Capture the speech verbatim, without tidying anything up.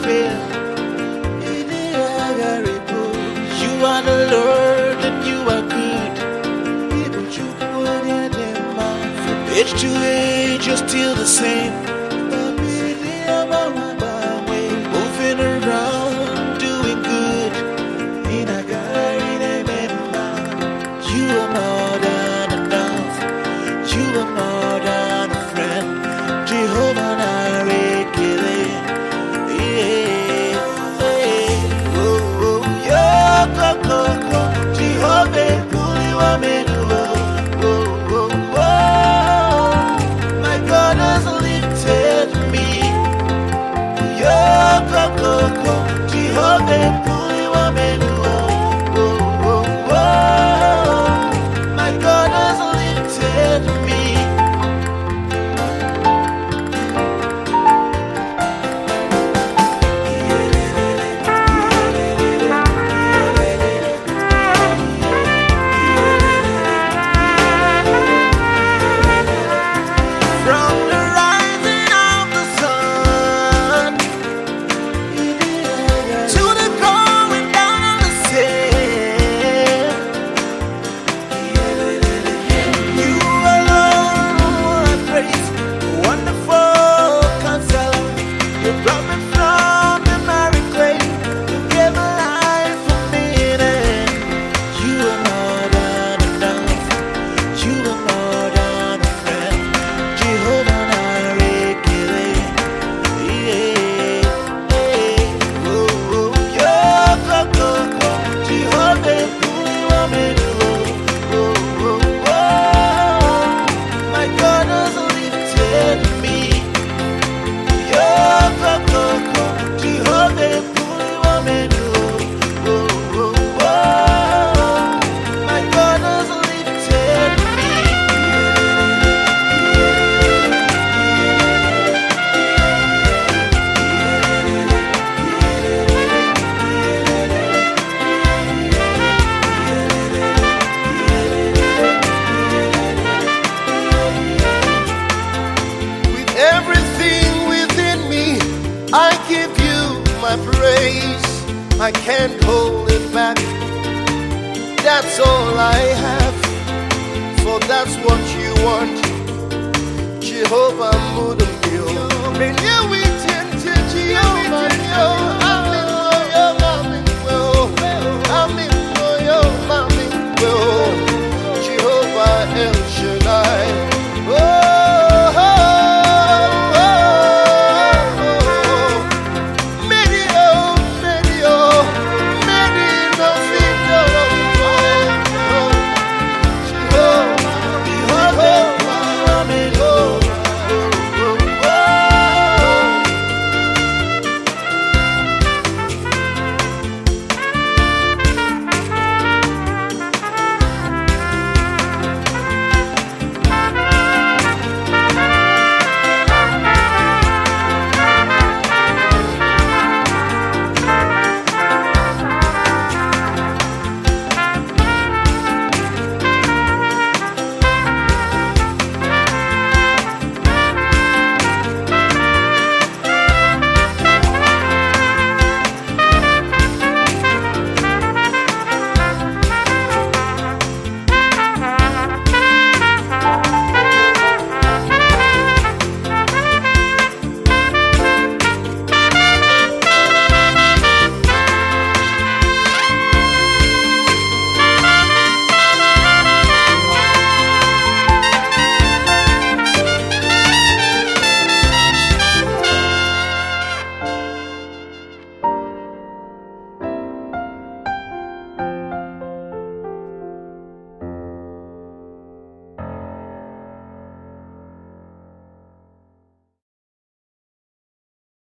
fail. You are the Lord and you are good. From age to age, you're still the same. Moving around, doing good. You are more than enough. You are more than a friend. Jehovah Narekele. Yeah, yeah. Oh, oh, yeah, go, go, go. Jehovah Kuliwa Menuo. Oh, oh, oh. My God has lifted me. Yeah, go, go, go. Jehovah Kuliwa Menuo. Oh, oh, oh. My God has lifted me. From the rising of the sun to the going down of the same, you alone I praise. Wonderful Counselor, you brought me from the miry clay. You gave a life for me, and you are more than enough. You are more than a friend. Jehovah Narekele. Yeah, yeah. Oh, oh, yeah, go, go, go. Jehovah Kuliwa Menuo. Oh, oh, oh. My God has lifted me. Yeah, go, go, go. Jehovah Kuliwa Menuo. Oh, oh, oh. My God has lifted me. With everything within me, I give you my praise. I can't hold it back. That's all I have, for that's what you want. Jehovah Mudumyo. Renew it